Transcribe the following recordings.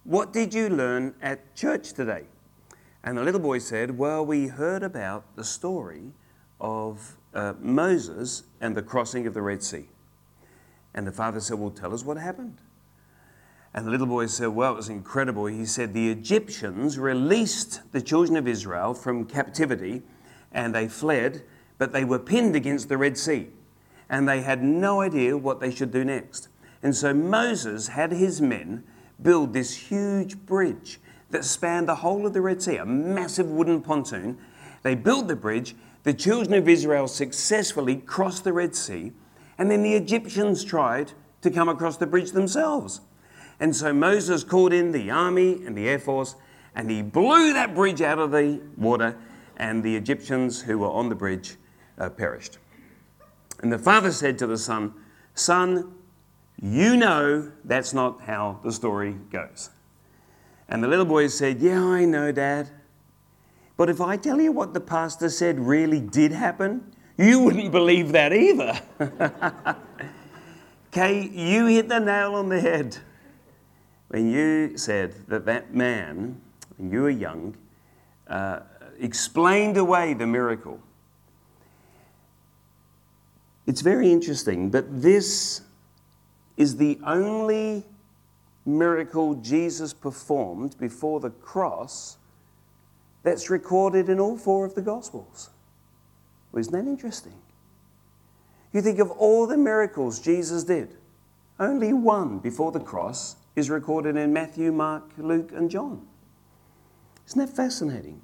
what did you learn at church today? And the little boy said, well, we heard about the story of Moses and the crossing of the Red Sea. And the father said, well, tell us what happened. And the little boy said, well, it was incredible. He said, the Egyptians released the children of Israel from captivity and they fled, but they were pinned against the Red Sea and they had no idea what they should do next. And so Moses had his men build this huge bridge that spanned the whole of the Red Sea, a massive wooden pontoon. They built the bridge. The children of Israel successfully crossed the Red Sea, and then the Egyptians tried to come across the bridge themselves. And so Moses called in the army and the air force, and he blew that bridge out of the water, and the Egyptians who were on the bridge perished. And the father said to the son, son, you know that's not how the story goes. And the little boy said, yeah, I know, Dad. But if I tell you what the pastor said really did happen, you wouldn't believe that either. Kay, you hit the nail on the head when you said that man, when you were young, explained away the miracle. It's very interesting, but this is the only miracle Jesus performed before the cross that's recorded in all four of the Gospels. Well, isn't that interesting? You think of all the miracles Jesus did, only one before the cross is recorded in Matthew, Mark, Luke, and John. Isn't that fascinating?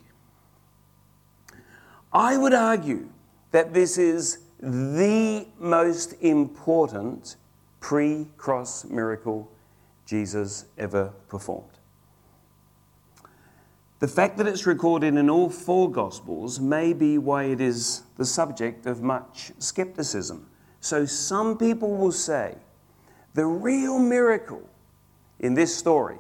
I would argue that this is the most important pre-cross miracle Jesus ever performed. The fact that it's recorded in all four Gospels may be why it is the subject of much skepticism. So some people will say the real miracle in this story,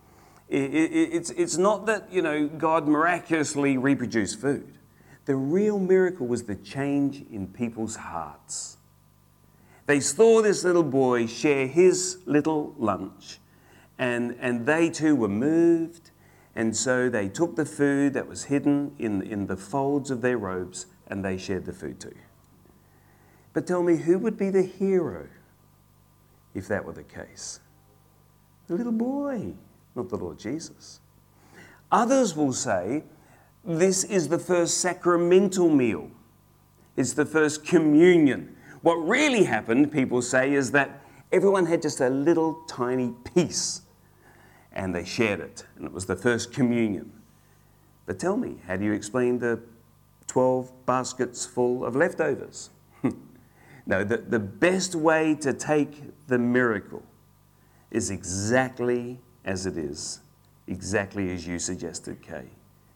it's not that, God miraculously reproduced food. The real miracle was the change in people's hearts. They saw this little boy share his little lunch, and they too were moved, and so they took the food that was hidden in the folds of their robes, and they shared the food too. But tell me, who would be the hero if that were the case? The little boy, not the Lord Jesus. Others will say, this is the first sacramental meal. It's the first communion. What really happened, people say, is that everyone had just a little tiny piece and they shared it. And it was the first communion. But tell me, how do you explain the 12 baskets full of leftovers? No, the best way to take the miracle is exactly as it is, exactly as you suggested, Kay.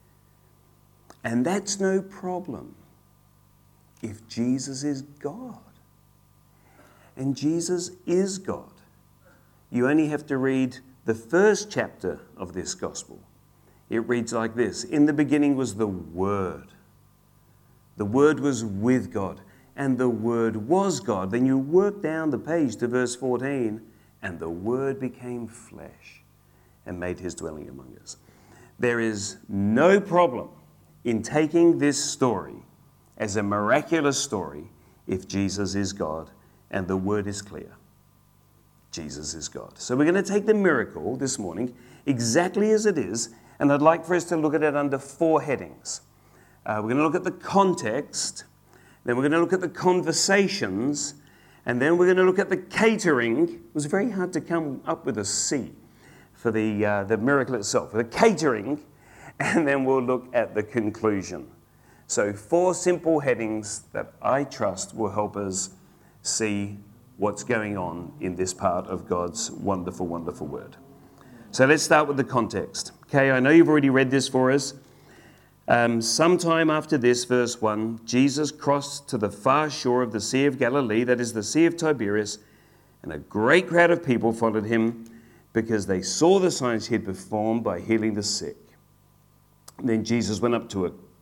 And that's no problem if Jesus is God. And Jesus is God. You only have to read the first chapter of this gospel. It reads like this: in the beginning was the Word. The Word was with God, and the Word was God. Then you work down the page to verse 14, and the Word became flesh and made his dwelling among us. There is no problem in taking this story as a miraculous story if Jesus is God and the word is clear. Jesus is God. So we're going to take the miracle this morning exactly as it is, and I'd like for us to look at it under four headings. We're going to look at the context, then we're going to look at the conversations, and then we're going to look at the catering. It was very hard to come up with a C for the miracle itself. The catering, and then we'll look at the conclusion. So 4 simple headings that I trust will help us see what's going on in this part of God's wonderful, wonderful word. So let's start with the context. Okay, I know you've already read this for us. Sometime after this, verse 1, Jesus crossed to the far shore of the Sea of Galilee, that is the Sea of Tiberias, and a great crowd of people followed him because they saw the signs he had performed by healing the sick. Then Jesus went up to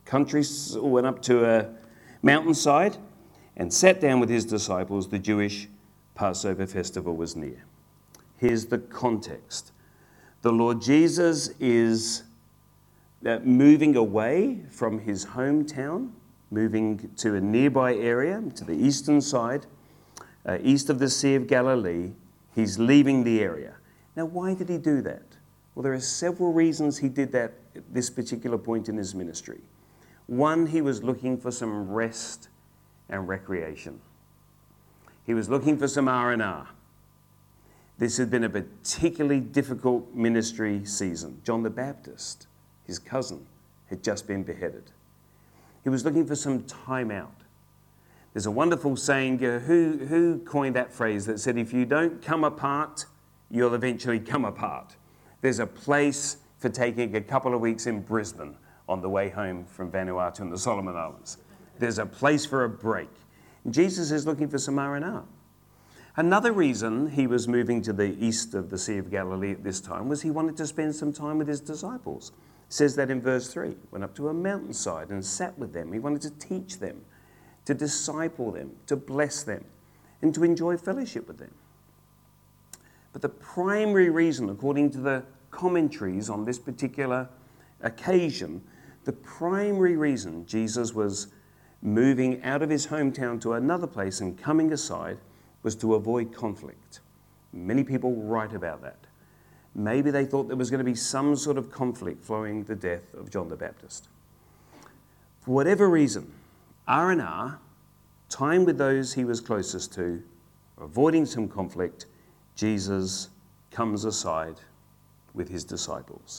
a mountainside and sat down with his disciples. The Jewish Passover festival was near. Here's the context. The Lord Jesus is moving away from his hometown, moving to a nearby area, to the eastern side, east of the Sea of Galilee. He's leaving the area. Now, why did he do that? Well, there are several reasons he did that at this particular point in his ministry. One, he was looking for some rest and recreation. He was looking for some R&R. This had been a particularly difficult ministry season. John the Baptist, his cousin, had just been beheaded. He was looking for some time out. There's a wonderful saying, who coined that phrase that said, if you don't come apart, you'll eventually come apart. There's a place for taking a couple of weeks in Brisbane on the way home from Vanuatu and the Solomon Islands. There's a place for a break. And Jesus is looking for some R&R. Another reason he was moving to the east of the Sea of Galilee at this time was he wanted to spend some time with his disciples. It says that in verse 3. Went up to a mountainside and sat with them. He wanted to teach them, to disciple them, to bless them, and to enjoy fellowship with them. But the primary reason, according to the commentaries on this particular occasion, the primary reason Jesus was moving out of his hometown to another place and coming aside was to avoid conflict. Many people write about that. Maybe they thought there was going to be some sort of conflict following the death of John the Baptist. For whatever reason, R&R, time with those he was closest to, avoiding some conflict, Jesus comes aside with his disciples.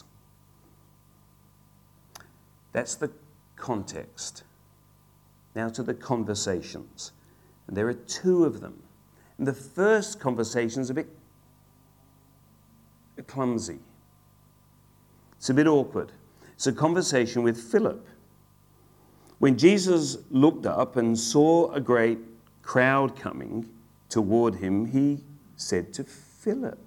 That's the context. Now to the conversations. And there are two of them. And the first conversation is a bit clumsy. It's a bit awkward. It's a conversation with Philip. When Jesus looked up and saw a great crowd coming toward him, he said to Philip,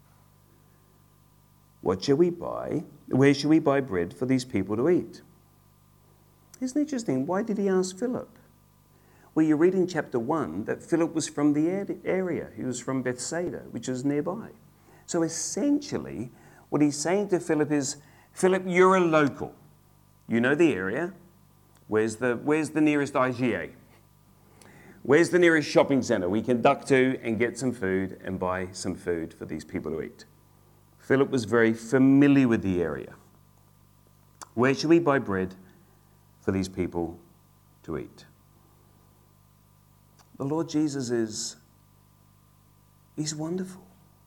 "What shall we buy? Where shall we buy bread for these people to eat?" Isn't it interesting? Why did he ask Philip? Well, you read in chapter 1 that Philip was from the area. He was from Bethsaida, which is nearby. So essentially, what he's saying to Philip is, Philip, you're a local. You know the area. Where's the nearest IGA? Where's the nearest shopping centre we can duck to and get some food and buy some food for these people to eat? Philip was very familiar with the area. Where should we buy bread for these people to eat? The Lord Jesus he's wonderful.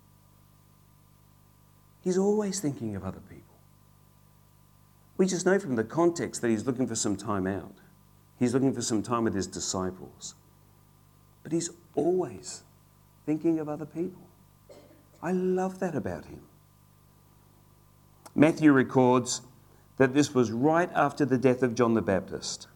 He's always thinking of other people. We just know from the context that he's looking for some time out. He's looking for some time with his disciples. But he's always thinking of other people. I love that about him. Matthew records that this was right after the death of John the Baptist.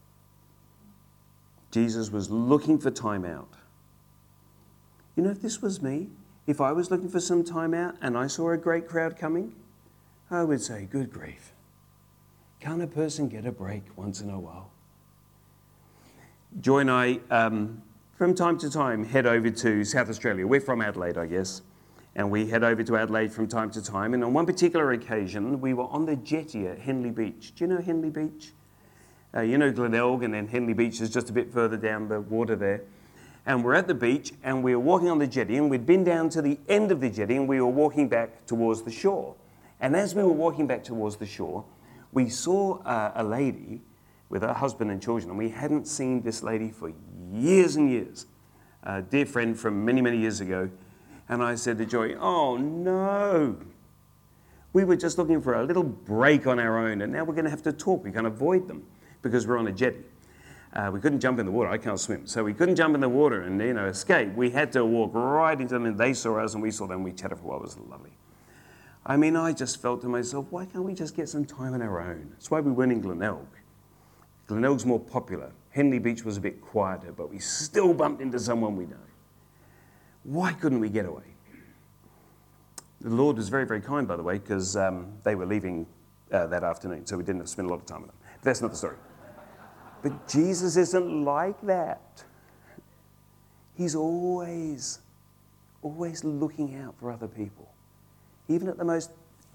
Jesus was looking for time out. You know, if this was me, if I was looking for some time out and I saw a great crowd coming, I would say, good grief. Can't a person get a break once in a while? Joy and I, from time to time, head over to South Australia. We're from Adelaide, I guess. And we head over to Adelaide from time to time. And on one particular occasion, we were on the jetty at Henley Beach. Do you know Henley Beach? You know Glenelg, and then Henley Beach is just a bit further down the water there. And we're at the beach, and we were walking on the jetty, and we'd been down to the end of the jetty, and we were walking back towards the shore. And as we were walking back towards the shore, we saw a lady with her husband and children, and we hadn't seen this lady for years and years. A dear friend from many, many years ago. And I said to Joy, oh no, we were just looking for a little break on our own, and now we're going to have to talk. We can't avoid them because we're on a jetty. We couldn't jump in the water. I can't swim. So we couldn't jump in the water and, escape. We had to walk right into them, and they saw us, and we saw them. We chatted for a while. It was lovely. I mean, I just felt to myself, why can't we just get some time on our own? That's why we weren't in Glenelg. Glenelg's more popular. Henley Beach was a bit quieter, but we still bumped into someone we know. Why couldn't we get away? The Lord was very, very kind, by the way, because they were leaving that afternoon, so we didn't have to spend a lot of time with them. But that's not the story. But Jesus isn't like that. He's always looking out for other people. Even at the most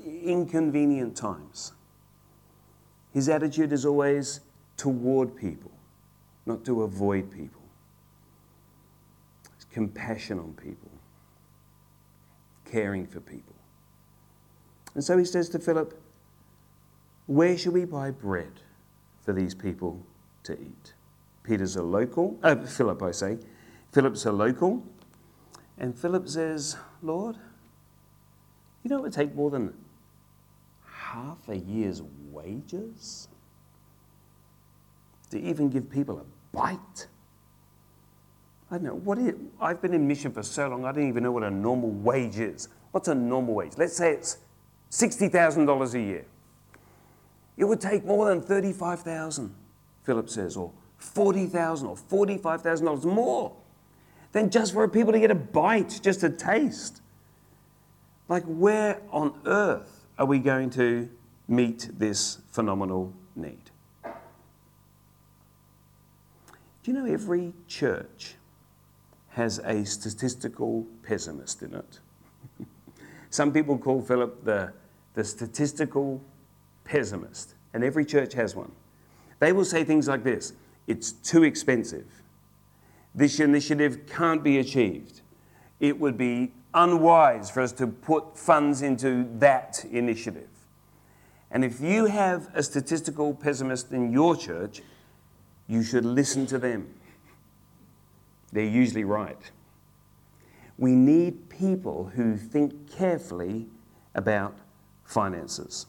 inconvenient times. His attitude is always toward people, not to avoid people. It's compassion on people, caring for people. And so he says to Philip, where shall we buy bread for these people to eat? Philip's a local. And Philip says, Lord, you know it would take more than half a year's wages to even give people a bite? I don't know. I've been in mission for so long, I don't even know what a normal wage is. What's a normal wage? Let's say it's $60,000 a year. It would take more than $35,000, Philip says, or $40,000 or $45,000 more than just for people to get a bite, just a taste. Like, where on earth are we going to meet this phenomenal need? Do you know every church has a statistical pessimist in it? Some people call Philip the statistical pessimist, and every church has one. They will say things like this: it's too expensive. This initiative can't be achieved. It would be unwise for us to put funds into that initiative. And if you have a statistical pessimist in your church, you should listen to them. They're usually right. We need people who think carefully about finances.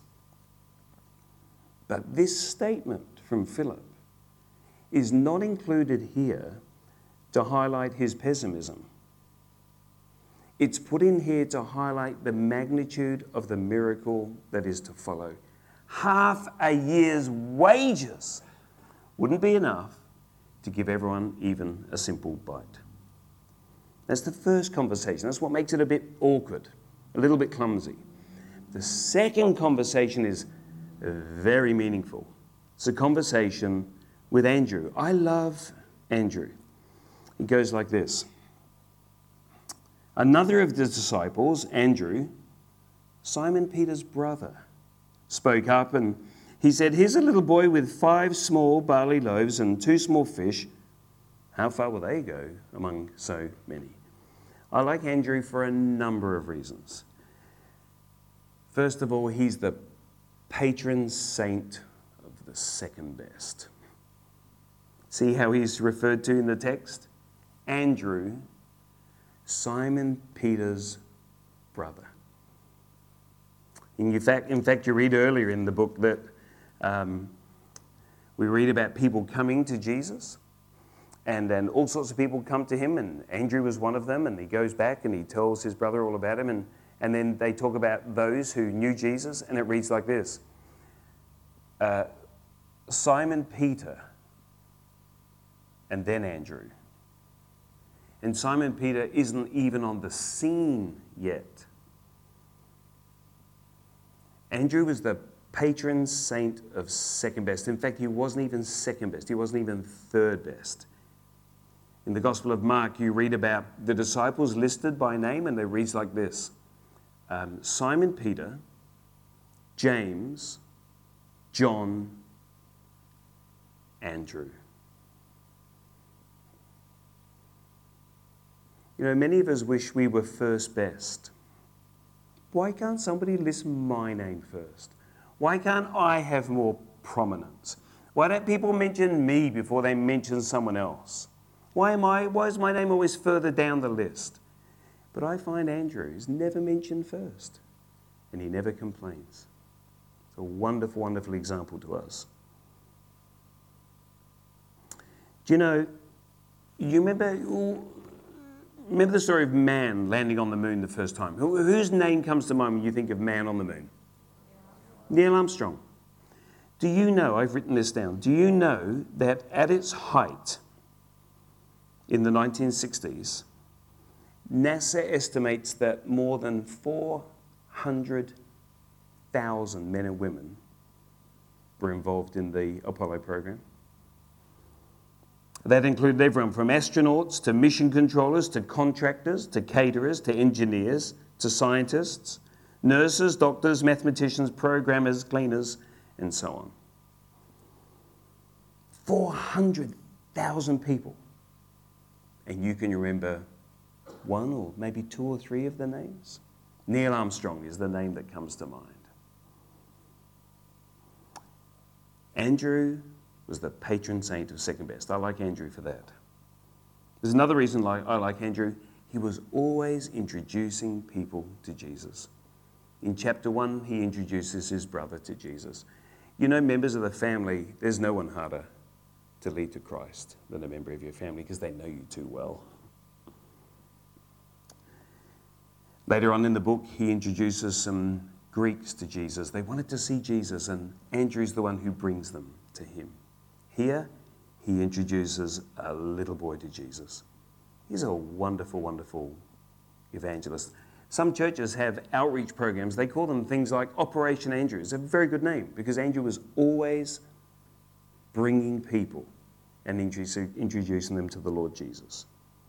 But this statement from Philip is not included here to highlight his pessimism. It's put in here to highlight the magnitude of the miracle that is to follow. Half a year's wages wouldn't be enough to give everyone even a simple bite. That's the first conversation. That's what makes it a bit awkward, a little bit clumsy. The second conversation is very meaningful. It's a conversation with Andrew. I love Andrew. It goes like this. Another of the disciples, Andrew, Simon Peter's brother, spoke up and he said, here's a little boy with 5 small barley loaves and 2 small fish. How far will they go among so many? I like Andrew for a number of reasons. First of all, he's the patron saint of the second best. See how he's referred to in the text? Andrew, Simon Peter's brother. In fact, you read earlier in the book that we read about people coming to Jesus, and then all sorts of people come to him, and Andrew was one of them, and he goes back and he tells his brother all about him, and then they talk about those who knew Jesus, and it reads like this. Simon Peter, and then Andrew. And Simon Peter isn't even on the scene yet. Andrew was the patron saint of second best. In fact, he wasn't even second best. He wasn't even third best. In the Gospel of Mark, you read about the disciples listed by name, and it reads like this. Simon Peter, James, John, Andrew. You know, many of us wish we were first best. Why can't somebody list my name first? Why can't I have more prominence? Why don't people mention me before they mention someone else? Why is my name always further down the list? But I find Andrew is never mentioned first, and he never complains. It's a wonderful, wonderful example to us. Do you know, remember the story of man landing on the moon the first time? Whose name comes to mind when you think of man on the moon? Neil Armstrong. Do you know, I've written this down, do you know that at its height in the 1960s, NASA estimates that more than 400,000 men and women were involved in the Apollo program? That included everyone from astronauts to mission controllers to contractors to caterers to engineers to scientists nurses, doctors, mathematicians, programmers, cleaners, and so on. 400,000 people. And you can remember one or maybe two or three of the names. Neil Armstrong is the name that comes to mind. Andrew was the patron saint of Second Best. I like Andrew for that. There's another reason I like Andrew. He was always introducing people to Jesus. In chapter 1, he introduces his brother to Jesus. You know, members of the family, there's no one harder to lead to Christ than a member of your family because they know you too well. Later on in the book, he introduces some Greeks to Jesus. They wanted to see Jesus, and Andrew's the one who brings them to him. Here, he introduces a little boy to Jesus. He's a wonderful, wonderful evangelist. Some churches have outreach programs. They call them things like Operation Andrew. It's a very good name because Andrew was always bringing people and introducing them to the Lord Jesus.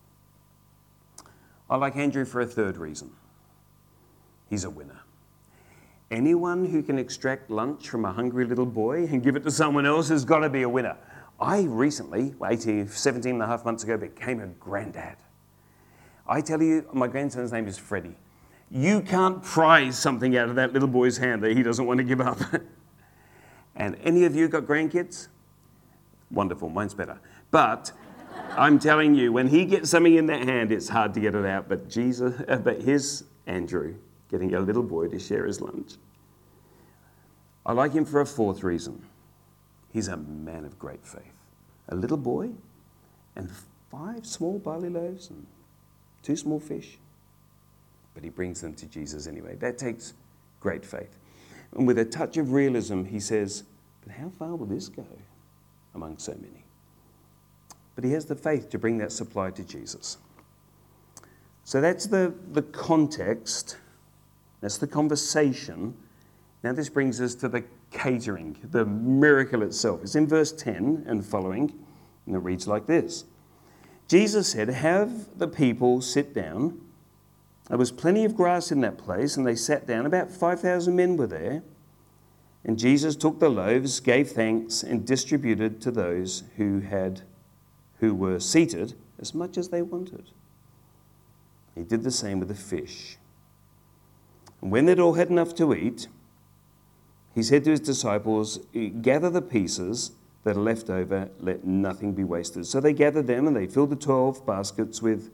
I like Andrew for a third reason. He's a winner. Anyone who can extract lunch from a hungry little boy and give it to someone else has got to be a winner. I recently, 17 and a half months ago, became a granddad. I tell you, my grandson's name is Freddie. You can't prize something out of that little boy's hand that he doesn't want to give up. And any of you got grandkids? Wonderful, mine's better. But I'm telling you, when he gets something in that hand, it's hard to get it out. But here's Andrew getting a little boy to share his lunch. I like him for a fourth reason. He's a man of great faith. A little boy and 5 small barley loaves and 2 small fish. But he brings them to Jesus anyway. That takes great faith. And with a touch of realism, he says, but how far will this go among so many? But he has the faith to bring that supply to Jesus. So that's the context. That's the conversation. Now this brings us to the catering, the miracle itself. It's in verse 10 and following, and it reads like this. Jesus said, have the people sit down. There was plenty of grass in that place, and they sat down. About 5,000 men were there. And Jesus took the loaves, gave thanks, and distributed to those who were seated as much as they wanted. He did the same with the fish. And when they'd all had enough to eat, he said to his disciples, gather the pieces that are left over, let nothing be wasted. So they gathered them, and they filled the 12 baskets with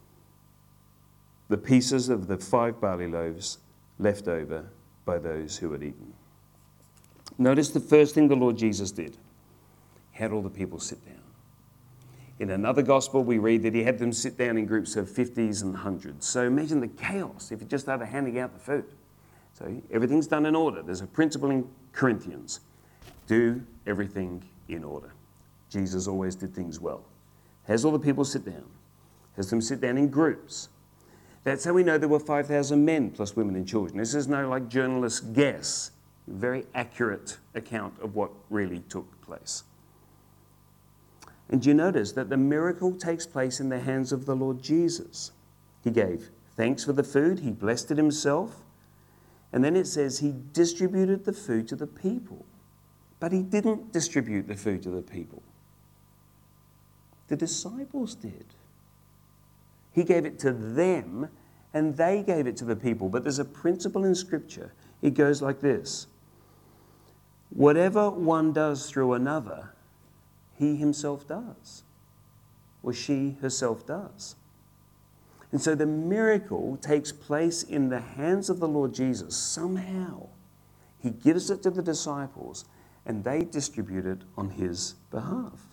the pieces of the 5 barley loaves left over by those who had eaten. Notice the first thing the Lord Jesus did. He had all the people sit down. In another gospel, we read that he had them sit down in groups of 50s and 100s. So imagine the chaos if he just started handing out the food. So everything's done in order. There's a principle in Corinthians. Do everything in order. Jesus always did things well. Has all the people sit down. Has them sit down in groups. That's how we know there were 5,000 men plus women and children. This is no like journalist guess. Very accurate account of what really took place. And you notice that the miracle takes place in the hands of the Lord Jesus. He gave thanks for the food. He blessed it himself. And then it says he distributed the food to the people. But he didn't distribute the food to the people. The disciples did. He gave it to them, and they gave it to the people. But there's a principle in Scripture. It goes like this. Whatever one does through another, he himself does, or she herself does. And so the miracle takes place in the hands of the Lord Jesus. Somehow, he gives it to the disciples, and they distribute it on his behalf.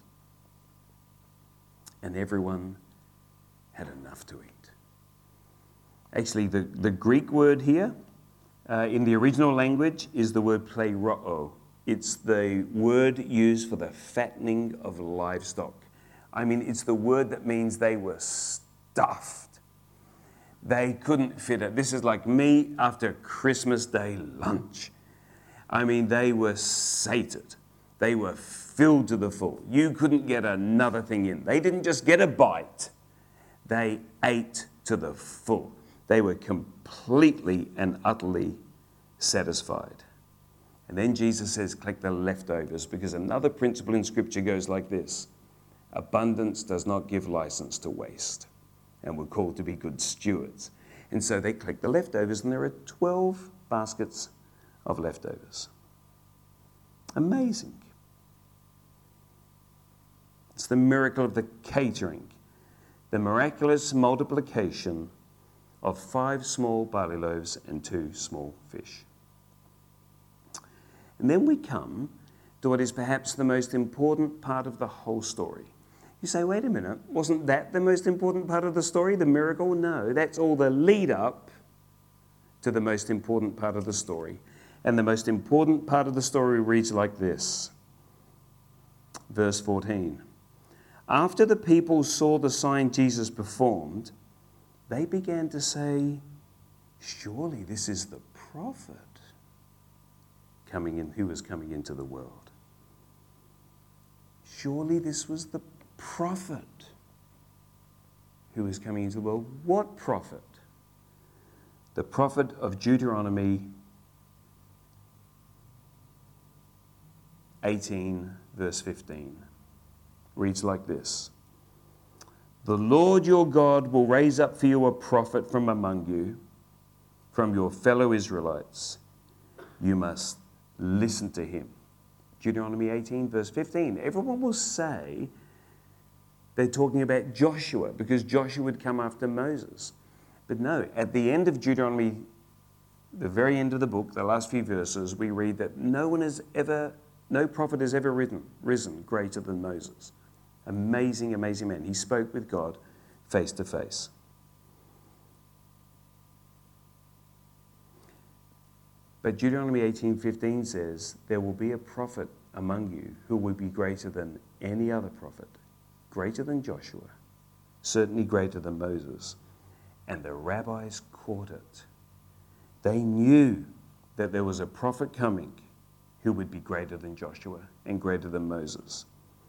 And everyone had enough to eat. Actually, the Greek word here, in the original language, is the word pleroo. It's the word used for the fattening of livestock. I mean, it's the word that means they were stuffed. They couldn't fit it. This is like me after Christmas Day lunch. I mean, they were sated. They were filled to the full. You couldn't get another thing in. They didn't just get a bite. They ate to the full. They were completely and utterly satisfied. And then Jesus says, collect the leftovers, because another principle in Scripture goes like this: abundance does not give license to waste, and we're called to be good stewards. And so they collect the leftovers, and there are 12 baskets of leftovers. Amazing. It's the miracle of the catering, the miraculous multiplication of 5 small barley loaves and 2 small fish. And then we come to what is perhaps the most important part of the whole story. You say, wait a minute, wasn't that the most important part of the story, the miracle? No, that's all the lead up to the most important part of the story. And the most important part of the story reads like this. Verse 14. After the people saw the sign Jesus performed, they began to say, surely this is the prophet who was coming into the world. Surely this was the prophet who was coming into the world. What prophet? The prophet of Deuteronomy 18, verse 15. Reads like this. The Lord your God will raise up for you a prophet from among you, from your fellow Israelites. You must listen to him. Deuteronomy 18, verse 15. Everyone will say they're talking about Joshua, because Joshua would come after Moses. But no, at the end of Deuteronomy, the very end of the book, the last few verses, we read that no prophet has ever risen greater than Moses. Amazing, amazing man. He spoke with God face to face. But Deuteronomy 18:15 says, there will be a prophet among you who will be greater than any other prophet, greater than Joshua, certainly greater than Moses. And the rabbis caught it. They knew that there was a prophet coming who would be greater than Joshua and greater than Moses.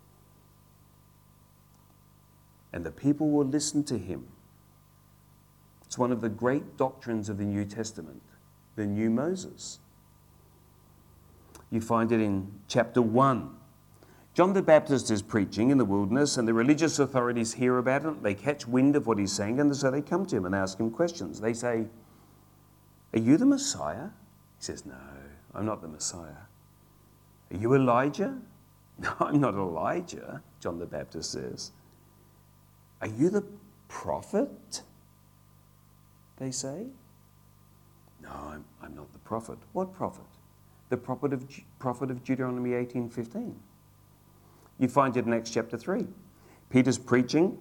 And the people will listen to him. It's one of the great doctrines of the New Testament, the new Moses. You find it in chapter 1. John the Baptist is preaching in the wilderness, and the religious authorities hear about it. They catch wind of what he's saying, and so they come to him and ask him questions. They say, are you the Messiah? He says, no, I'm not the Messiah. Are you Elijah? No, I'm not Elijah, John the Baptist says. Are you the prophet? They say. No, I'm not the prophet. What prophet? The prophet of Deuteronomy 18:15. You find it in Acts chapter 3. Peter's preaching,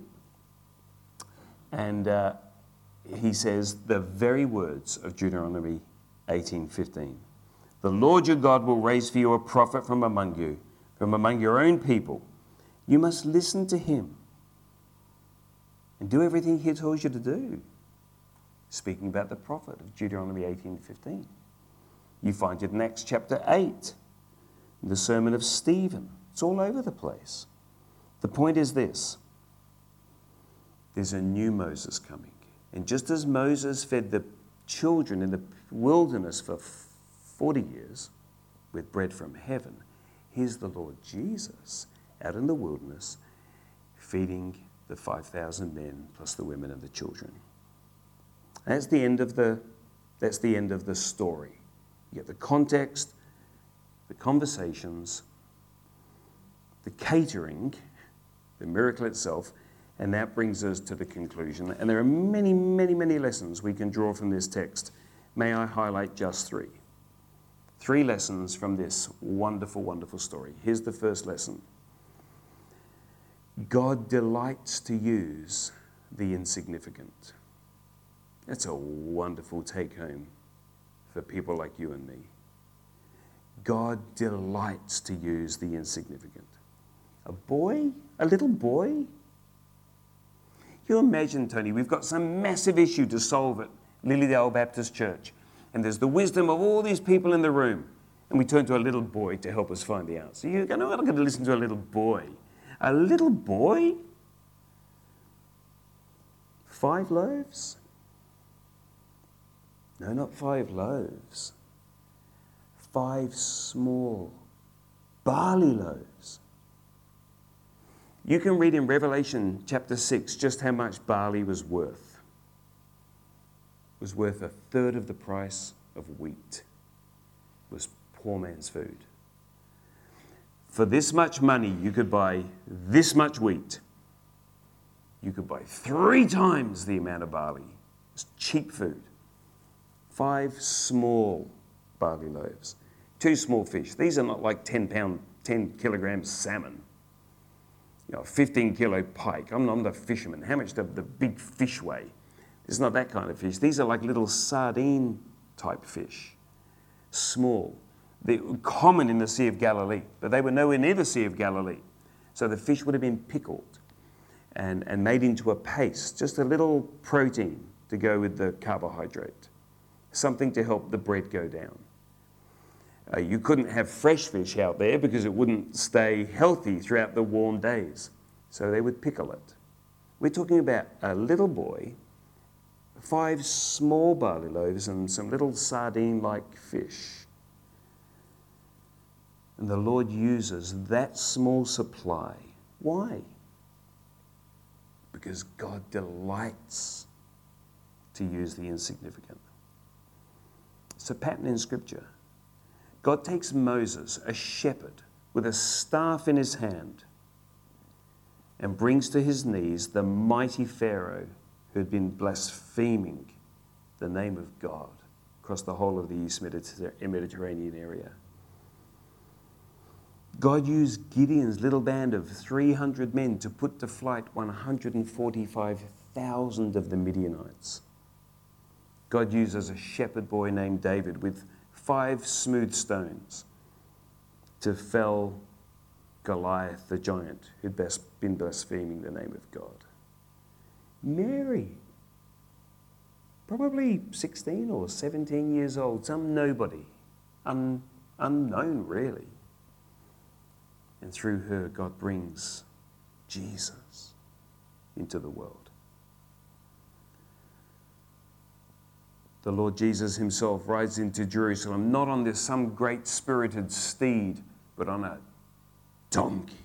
and he says the very words of Deuteronomy 18:15. The Lord your God will raise for you a prophet from among you, from among your own people. You must listen to him and do everything he tells you to do. Speaking about the prophet of Deuteronomy 18:15. You find it in Acts chapter 8, the sermon of Stephen. It's all over the place. The point is this. There's a new Moses coming. And just as Moses fed the children in the wilderness for 40 years with bread from heaven, here's the Lord Jesus out in the wilderness feeding the 5,000 men plus the women and the children. That's the end of the story. You get the context, the conversations, the catering, the miracle itself, and that brings us to the conclusion. And there are many, many, many lessons we can draw from this text. May I highlight just 3? 3 lessons from this wonderful, wonderful story. Here's the first lesson. God delights to use the insignificant. That's a wonderful take-home for people like you and me. God delights to use the insignificant. A little boy? You imagine, Tony, we've got some massive issue to solve at Lilydale Baptist Church, and there's the wisdom of all these people in the room, and we turn to a little boy to help us find the answer. You're going to listen to a little boy. A little boy? 5 loaves? No, not 5 loaves. 5 small barley loaves. You can read in Revelation chapter 6 just how much barley was worth. It was worth 1/3 of the price of wheat. It was poor man's food. For this much money, you could buy this much wheat. You could buy 3 times the amount of barley. It's cheap food. 5 small barley loaves. 2 small fish. These are not like 10 kilograms salmon. 15 kilo pike. I'm the fisherman. How much does the big fish weigh? It's not that kind of fish. These are like little sardine type fish. Small. They're common in the Sea of Galilee, but they were nowhere near the Sea of Galilee. So the fish would have been pickled and made into a paste, just a little protein to go with the carbohydrate, something to help the bread go down. You couldn't have fresh fish out there because it wouldn't stay healthy throughout the warm days. So they would pickle it. We're talking about a little boy, 5 small barley loaves and some little sardine-like fish. And the Lord uses that small supply. Why? Because God delights to use the insignificant. It's a pattern in Scripture. God takes Moses, a shepherd, with a staff in his hand, and brings to his knees the mighty Pharaoh who had been blaspheming the name of God across the whole of the East Mediterranean area. God used Gideon's little band of 300 men to put to flight 145,000 of the Midianites. God uses a shepherd boy named David with 5 smooth stones to fell Goliath, the giant who'd been blaspheming the name of God. Mary, probably 16 or 17 years old, some nobody, unknown really. And through her, God brings Jesus into the world. The Lord Jesus himself rides into Jerusalem, not on some great spirited steed, but on a donkey,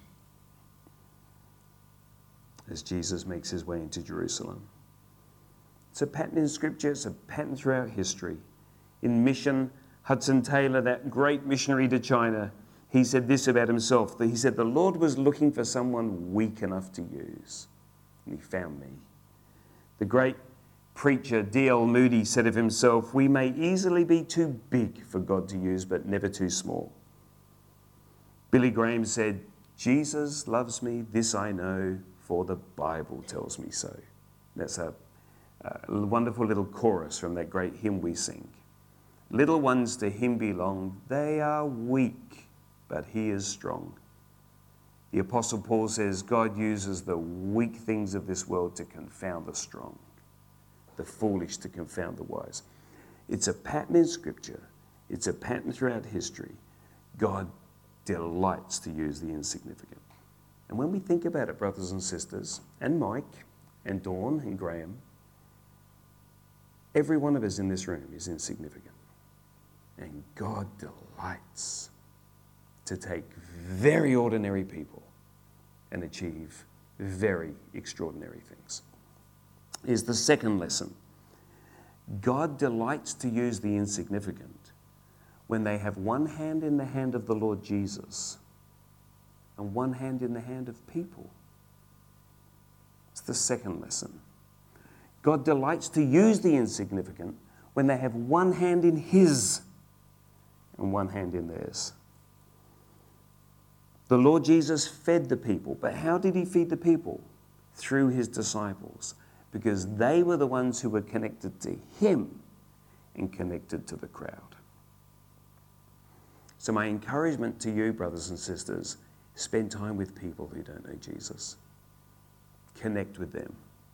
as Jesus makes his way into Jerusalem. It's a pattern in Scripture, it's a pattern throughout history. In mission, Hudson Taylor, that great missionary to China, he said this about himself. He said, the Lord was looking for someone weak enough to use, and he found me. The great preacher D.L. Moody said of himself, we may easily be too big for God to use, but never too small. Billy Graham said, Jesus loves me, this I know, for the Bible tells me so. That's a wonderful little chorus from that great hymn we sing. Little ones to him belong, they are weak, but he is strong. The Apostle Paul says, God uses the weak things of this world to confound the strong, the foolish to confound the wise. It's a pattern in Scripture. It's a pattern throughout history. God delights to use the insignificant. And when we think about it, brothers and sisters, and Mike, and Dawn, and Graham, every one of us in this room is insignificant. And God delights to take very ordinary people and achieve very extraordinary things. Here's the second lesson. God delights to use the insignificant when they have one hand in the hand of the Lord Jesus and one hand in the hand of people. It's the second lesson. God delights to use the insignificant when they have one hand in his and one hand in theirs. The Lord Jesus fed the people, but how did he feed the people? Through his disciples, because they were the ones who were connected to him and connected to the crowd. So my encouragement to you, brothers and sisters, spend time with people who don't know Jesus. Connect with them.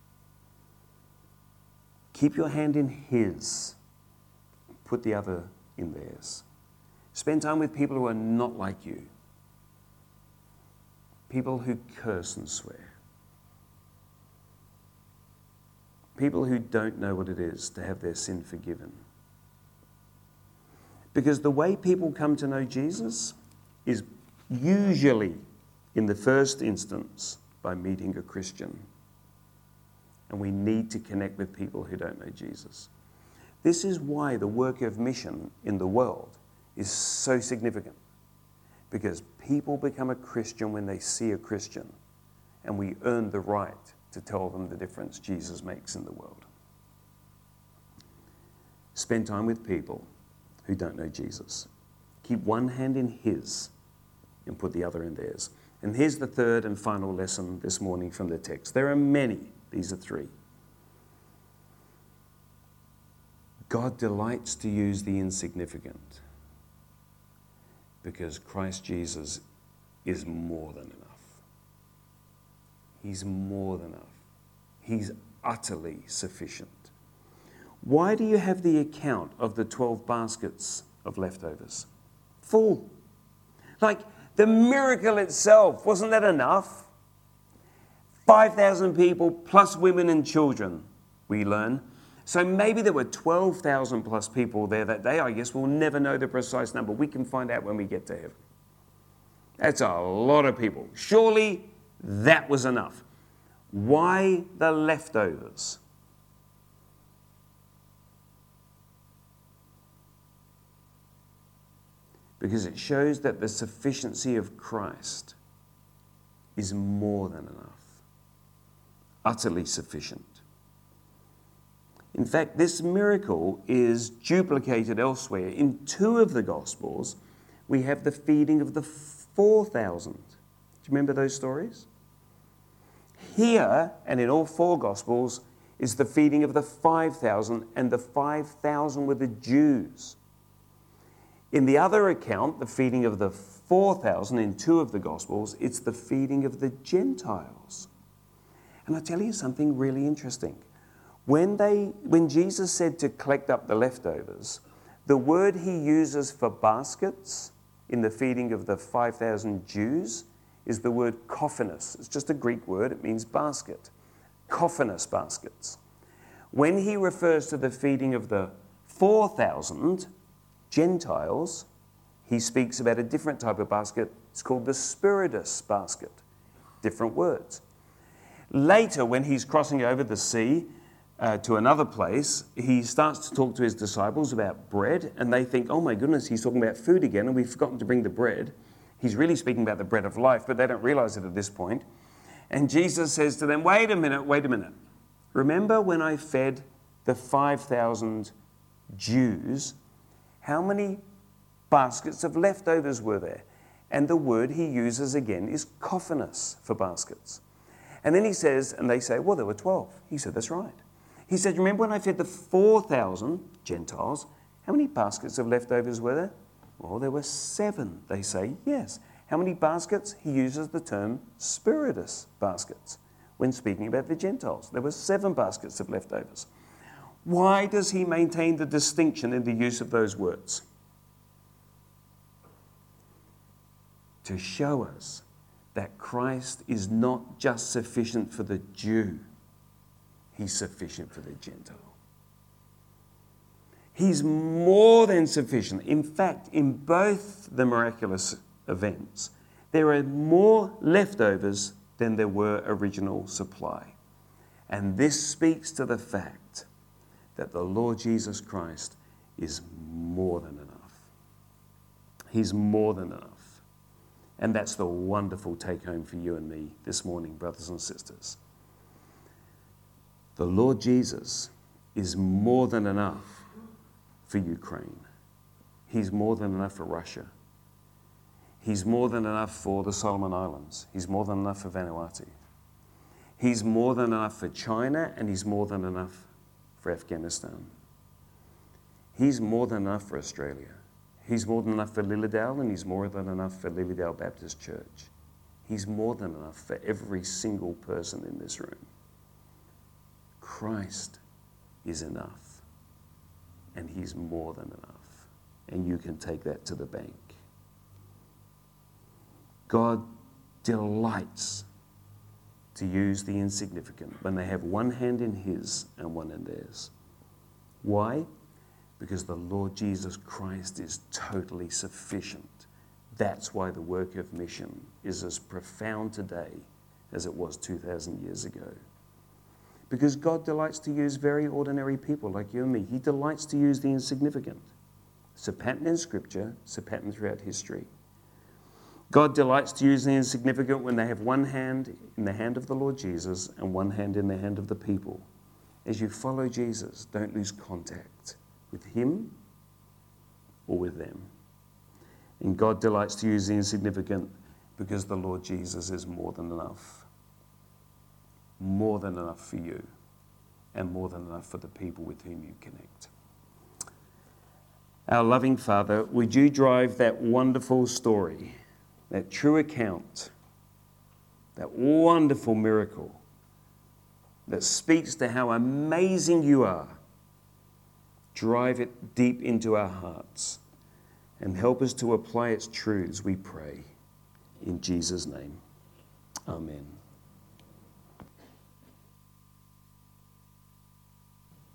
Keep your hand in his. Put the other in theirs. Spend time with people who are not like you. People who curse and swear. People who don't know what it is to have their sin forgiven Because the way people come to know Jesus is usually, in the first instance, by meeting a Christian. And we need to connect with people who don't know Jesus. This is why the work of mission in the world is so significant. Because people become a Christian when they see a Christian, and we earn the right to tell them the difference Jesus makes in the world. Spend time with people who don't know Jesus. Keep one hand in his and put the other in theirs. And here's the third and final lesson this morning from the text. There are many. These are three. God delights to use the insignificant because Christ Jesus is more than enough. He's more than enough. He's utterly sufficient. Why do you have the account of the 12 baskets of leftovers? Full. Like the miracle itself, wasn't that enough? 5,000 people plus women and children, we learn. So maybe there were 12,000 plus people there that day. I guess we'll never know the precise number. We can find out when we get to heaven. That's a lot of people. Surely that was enough. Why the leftovers? Because it shows that the sufficiency of Christ is more than enough. Utterly sufficient. In fact, this miracle is duplicated elsewhere. In 2 of the Gospels, we have the feeding of the 4,000. Do you remember those stories? Here, and in all 4 Gospels, is the feeding of the 5,000, and the 5,000 were the Jews. In the other account, the feeding of the 4,000 in 2 of the Gospels, it's the feeding of the Gentiles. And I'll tell you something really interesting. When Jesus said to collect up the leftovers, the word he uses for baskets in the feeding of the 5,000 Jews is the word kophanos. It's just a Greek word. It means basket. Kophanos baskets. When he refers to the feeding of the 4,000 Gentiles, he speaks about a different type of basket. It's called the spiritus basket. Different words. Later, when he's crossing over the sea to another place, he starts to talk to his disciples about bread, and they think, oh my goodness, he's talking about food again, and we've forgotten to bring the bread. He's really speaking about the bread of life, but they don't realize it at this point. And Jesus says to them, wait a minute. Remember when I fed the 5,000 Jews, how many baskets of leftovers were there? And the word he uses again is kophanos for baskets. And then he says, and they say, well, there were 12. He said, that's right. He said, remember when I fed the 4,000 Gentiles, how many baskets of leftovers were there? Well, there were 7, they say, yes. How many baskets? He uses the term spiritus baskets when speaking about the Gentiles. There were 7 baskets of leftovers. Why does he maintain the distinction in the use of those words? To show us that Christ is not just sufficient for the Jew, he's sufficient for the Gentile. He's more than sufficient. In fact, in both the miraculous events, there are more leftovers than there were original supply. And this speaks to the fact that the Lord Jesus Christ is more than enough. He's more than enough. And that's the wonderful take home for you and me this morning, brothers and sisters. The Lord Jesus is more than enough for Ukraine. He's more than enough for Russia. He's more than enough for the Solomon Islands. He's more than enough for Vanuatu. He's more than enough for China, and he's more than enough for Afghanistan. He's more than enough for Australia. He's more than enough for Lilydale, and he's more than enough for Lilydale Baptist Church. He's more than enough for every single person in this room. Christ is enough, and he's more than enough. And you can take that to the bank. God delights to use the insignificant when they have one hand in his and one in theirs. Why? because the Lord Jesus Christ is totally sufficient. That's why the work of mission is as profound today as it was 2,000 years ago. Because God delights to use very ordinary people like you and me. He delights to use the insignificant. It's a pattern in Scripture, it's a pattern throughout history. God delights to use the insignificant when they have one hand in the hand of the Lord Jesus and one hand in the hand of the people. As you follow Jesus, don't lose contact with him or with them. And God delights to use the insignificant because the Lord Jesus is more than enough. More than enough for you and more than enough for the people with whom you connect. Our loving Father, would you drive that wonderful story, that true account, that wonderful miracle that speaks to how amazing you are, drive it deep into our hearts and help us to apply its truths, we pray. In Jesus' name, amen.